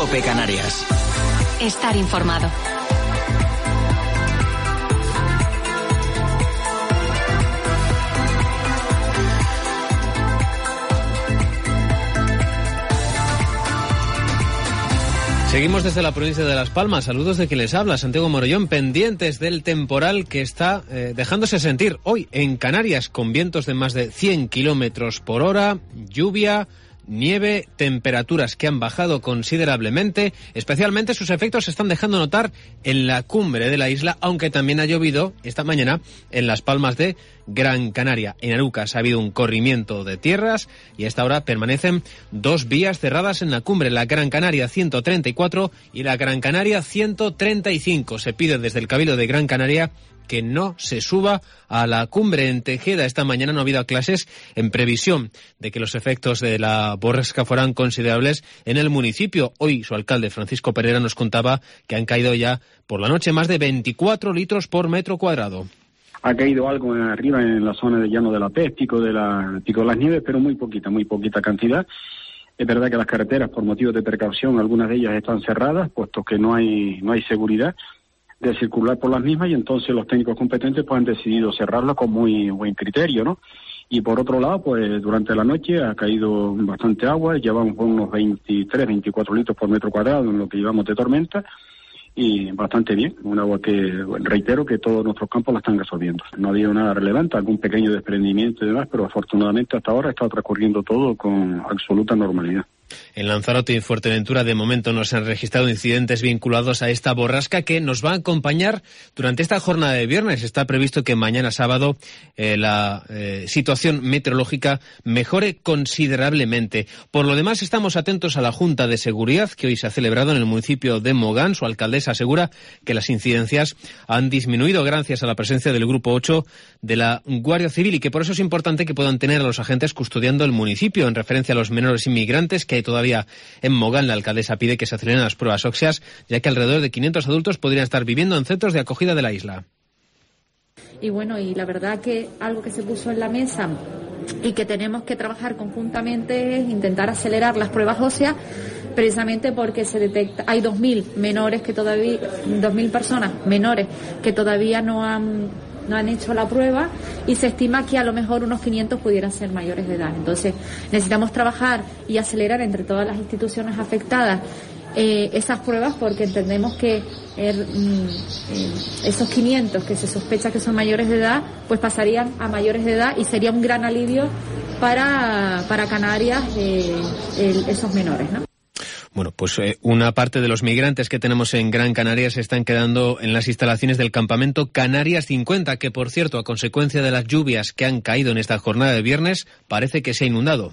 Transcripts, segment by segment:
COPE Canarias. Estar informado. Seguimos desde la provincia de Las Palmas. Saludos de quien les habla, Santiago Morollón, pendientes del temporal que está dejándose sentir hoy en Canarias, con vientos de más de 100 kilómetros por hora, lluvia, nieve, temperaturas que han bajado considerablemente. Especialmente sus efectos se están dejando notar en la cumbre de la isla, aunque también ha llovido esta mañana en Las Palmas de Gran Canaria. En Arucas ha habido un corrimiento de tierras y a esta hora permanecen 2 vías cerradas en la cumbre, la Gran Canaria 134 y la Gran Canaria 135. Se pide desde el Cabildo de Gran Canaria que no se suba a la cumbre. En Tejeda esta mañana no ha habido clases en previsión de que los efectos de la borrasca fueran considerables en el municipio. Hoy su alcalde, Francisco Pereira, nos contaba que han caído ya por la noche más de 24 litros por metro cuadrado. Ha caído algo arriba en la zona de Llano de la Pez, Pico de las Nieves, pero muy poquita cantidad. Es verdad que las carreteras, por motivos de precaución, algunas de ellas están cerradas, puesto que no hay seguridad de circular por las mismas, y entonces los técnicos competentes pues han decidido cerrarlas con muy buen criterio, ¿no? Y por otro lado, pues durante la noche ha caído bastante agua, llevamos unos 23, 24 litros por metro cuadrado en lo que llevamos de tormenta, y bastante bien, un agua que, reitero, que todos nuestros campos la están absorbiendo. No ha habido nada relevante, algún pequeño desprendimiento y demás, pero afortunadamente hasta ahora está transcurriendo todo con absoluta normalidad. En Lanzarote y Fuerteventura de momento no se han registrado incidentes vinculados a esta borrasca que nos va a acompañar durante esta jornada de viernes. Está previsto que mañana sábado la situación meteorológica mejore considerablemente. Por lo demás, estamos atentos a la Junta de Seguridad que hoy se ha celebrado en el municipio de Mogán. Su alcaldesa asegura que las incidencias han disminuido gracias a la presencia del Grupo 8 de la Guardia Civil y que por eso es importante que puedan tener a los agentes custodiando el municipio. En referencia a los menores inmigrantes que hay todavía en Mogán, la alcaldesa pide que se aceleren las pruebas óseas, ya que alrededor de 500 adultos podrían estar viviendo en centros de acogida de la isla. Y bueno, y la verdad que algo que se puso en la mesa y que tenemos que trabajar conjuntamente es intentar acelerar las pruebas óseas, precisamente porque se detecta, hay 2.000 menores que todavía, 2.000 personas menores que todavía no han hecho la prueba, y se estima que a lo mejor unos 500 pudieran ser mayores de edad. Entonces necesitamos trabajar y acelerar entre todas las instituciones afectadas esas pruebas, porque entendemos que esos 500 que se sospecha que son mayores de edad pues pasarían a mayores de edad, y sería un gran alivio para Canarias esos menores, ¿no? Bueno, pues una parte de los migrantes que tenemos en Gran Canaria se están quedando en las instalaciones del campamento Canarias 50, que por cierto, a consecuencia de las lluvias que han caído en esta jornada de viernes, parece que se ha inundado.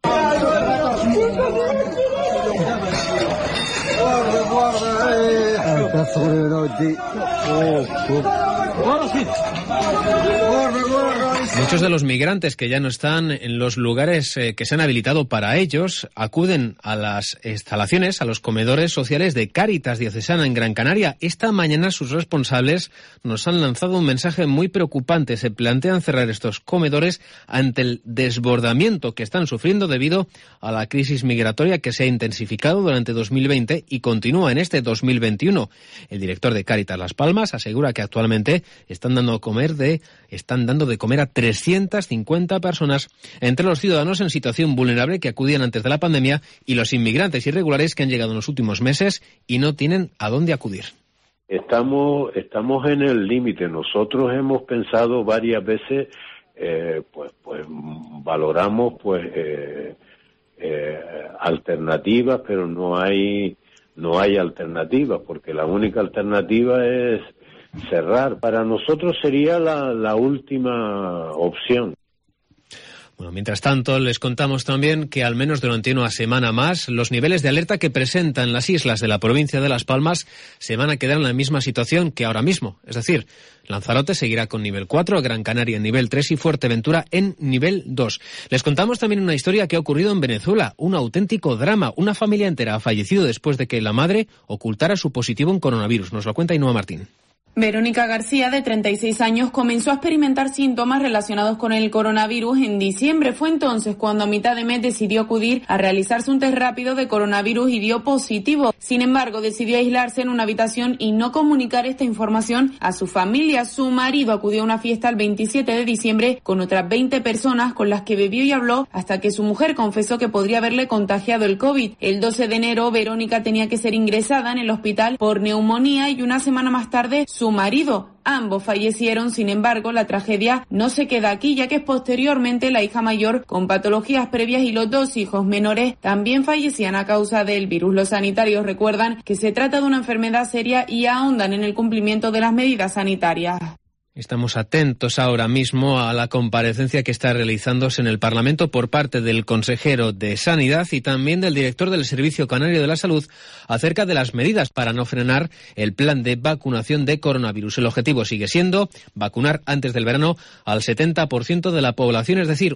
Muchos de los migrantes que ya no están en los lugares que se han habilitado para ellos acuden a las instalaciones, a los comedores sociales de Cáritas Diocesana en Gran Canaria. Esta mañana sus responsables nos han lanzado un mensaje muy preocupante. Se plantean cerrar estos comedores ante el desbordamiento que están sufriendo debido a la crisis migratoria que se ha intensificado durante 2020 y continúa en este 2021. El director de Cáritas Las Palmas asegura que actualmente están dando de comer a 350 personas entre los ciudadanos en situación vulnerable que acudían antes de la pandemia y los inmigrantes irregulares que han llegado en los últimos meses y no tienen a dónde acudir. Estamos en el límite. Nosotros hemos pensado varias veces, pues valoramos alternativas, pero no hay alternativas, porque la única alternativa es cerrar. Para nosotros sería la última opción. Bueno, mientras tanto, les contamos también que al menos durante una semana más, los niveles de alerta que presentan las islas de la provincia de Las Palmas se van a quedar en la misma situación que ahora mismo. Es decir, Lanzarote seguirá con nivel 4, Gran Canaria en nivel 3 y Fuerteventura en nivel 2. Les contamos también una historia que ha ocurrido en Venezuela, un auténtico drama. Una familia entera ha fallecido después de que la madre ocultara su positivo en coronavirus. Nos lo cuenta Ainhoa Martín. Verónica García, de 36 años, comenzó a experimentar síntomas relacionados con el coronavirus en diciembre. Fue entonces cuando a mitad de mes decidió acudir a realizarse un test rápido de coronavirus y dio positivo. Sin embargo, decidió aislarse en una habitación y no comunicar esta información a su familia. Su marido acudió a una fiesta el 27 de diciembre con otras 20 personas con las que bebió y habló hasta que su mujer confesó que podría haberle contagiado el COVID. El 12 de enero, Verónica tenía que ser ingresada en el hospital por neumonía y una semana más tarde su marido. Ambos fallecieron. Sin embargo, la tragedia no se queda aquí, ya que posteriormente la hija mayor con patologías previas y los dos hijos menores también fallecían a causa del virus. Los sanitarios recuerdan que se trata de una enfermedad seria y ahondan en el cumplimiento de las medidas sanitarias. Estamos atentos ahora mismo a la comparecencia que está realizándose en el Parlamento por parte del consejero de Sanidad y también del director del Servicio Canario de la Salud acerca de las medidas para no frenar el plan de vacunación de coronavirus. El objetivo sigue siendo vacunar antes del verano al 70% de la población, es decir,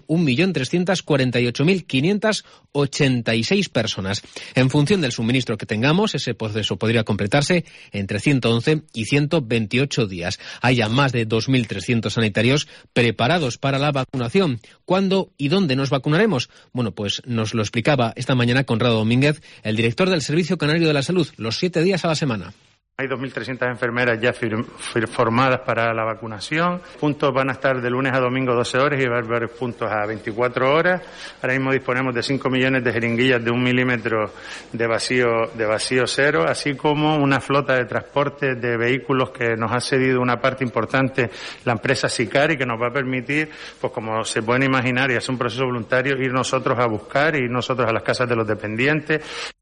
1.348.586 personas. En función del suministro que tengamos, ese proceso podría completarse entre 111 y 128 días. Hay ya más de 2.300 sanitarios preparados para la vacunación. ¿Cuándo y dónde nos vacunaremos? Bueno, pues nos lo explicaba esta mañana Conrado Domínguez, el director del Servicio Canario de la Salud, los 7 días a la semana. Hay 2.300 enfermeras ya formadas para la vacunación. Puntos van a estar de lunes a domingo 12 horas y va a haber puntos a 24 horas. Ahora mismo disponemos de 5 millones de jeringuillas de 1 milímetro de vacío cero, así como una flota de transporte de vehículos que nos ha cedido una parte importante la empresa Sicari, que nos va a permitir, pues como se pueden imaginar, y es un proceso voluntario, ir nosotros a buscar, ir nosotros a las casas de los dependientes.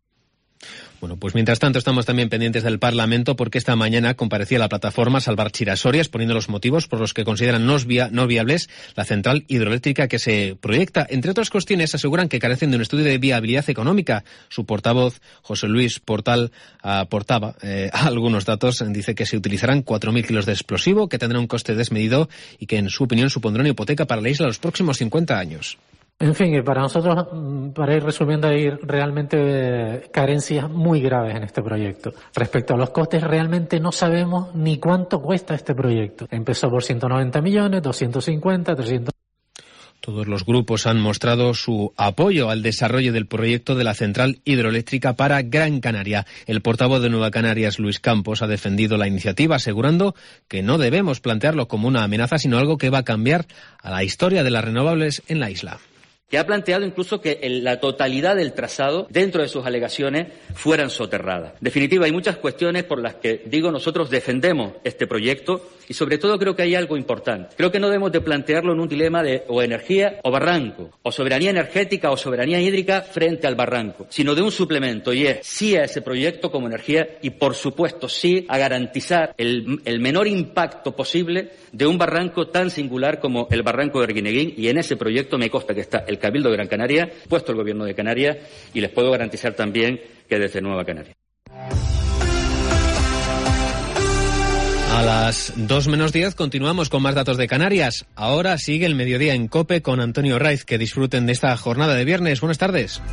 Bueno, pues mientras tanto estamos también pendientes del Parlamento porque esta mañana comparecía la plataforma Salvar Chira-Soria exponiendo los motivos por los que consideran no viables la central hidroeléctrica que se proyecta. Entre otras cuestiones, aseguran que carecen de un estudio de viabilidad económica. Su portavoz, José Luis Portal, aportaba algunos datos. Dice que se utilizarán 4.000 kilos de explosivo, que tendrá un coste desmedido y que, en su opinión, supondrá una hipoteca para la isla los próximos 50 años. En fin, para nosotros, para ir resumiendo, hay realmente carencias muy graves en este proyecto. Respecto a los costes, realmente no sabemos ni cuánto cuesta este proyecto. Empezó por 190 millones, 250, 300... Todos los grupos han mostrado su apoyo al desarrollo del proyecto de la central hidroeléctrica para Gran Canaria. El portavoz de Nueva Canarias, Luis Campos, ha defendido la iniciativa, asegurando que no debemos plantearlo como una amenaza, sino algo que va a cambiar a la historia de las renovables en la isla. Que ha planteado incluso que la totalidad del trazado, dentro de sus alegaciones, fueran soterradas. En definitiva, hay muchas cuestiones por las que, nosotros defendemos este proyecto y, sobre todo, creo que hay algo importante. Creo que no debemos de plantearlo en un dilema de o energía o barranco, o soberanía energética o soberanía hídrica frente al barranco, sino de un suplemento, y es sí a ese proyecto como energía y, por supuesto, sí a garantizar el menor impacto posible de un barranco tan singular como el barranco de Arguineguín, y en ese proyecto me consta que está el Cabildo de Gran Canaria, puesto el Gobierno de Canarias, y les puedo garantizar también que desde Nueva Canaria. A las 2:10 continuamos con más datos de Canarias. Ahora sigue el mediodía en COPE con Antonio Raiz. Que disfruten de esta jornada de viernes. Buenas tardes.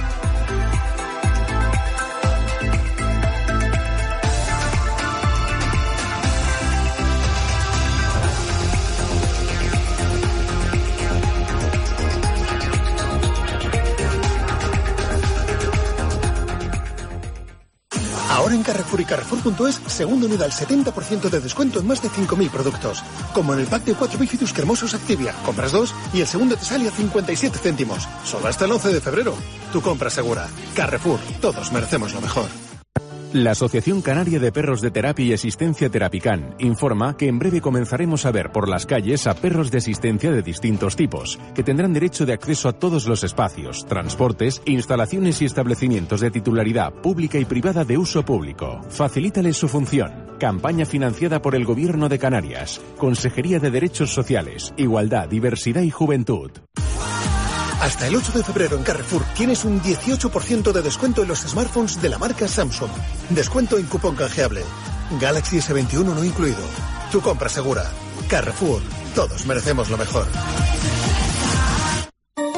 Ahora en Carrefour y Carrefour.es, segundo unidad al 70% de descuento en más de 5.000 productos. Como en el pack de 4 bífidos cremosos Activia. Compras 2 y el segundo te sale a 57 céntimos. Solo hasta el 11 de febrero. Tu compra segura. Carrefour. Todos merecemos lo mejor. La Asociación Canaria de Perros de Terapia y Asistencia Terapican informa que en breve comenzaremos a ver por las calles a perros de asistencia de distintos tipos, que tendrán derecho de acceso a todos los espacios, transportes, instalaciones y establecimientos de titularidad pública y privada de uso público. Facilítales su función. Campaña financiada por el Gobierno de Canarias. Consejería de Derechos Sociales, Igualdad, Diversidad y Juventud. Hasta el 8 de febrero en Carrefour tienes un 18% de descuento en los smartphones de la marca Samsung. Descuento en cupón canjeable. Galaxy S21 no incluido. Tu compra segura. Carrefour. Todos merecemos lo mejor.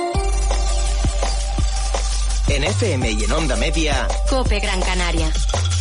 En FM y en Onda Media, COPE Gran Canaria.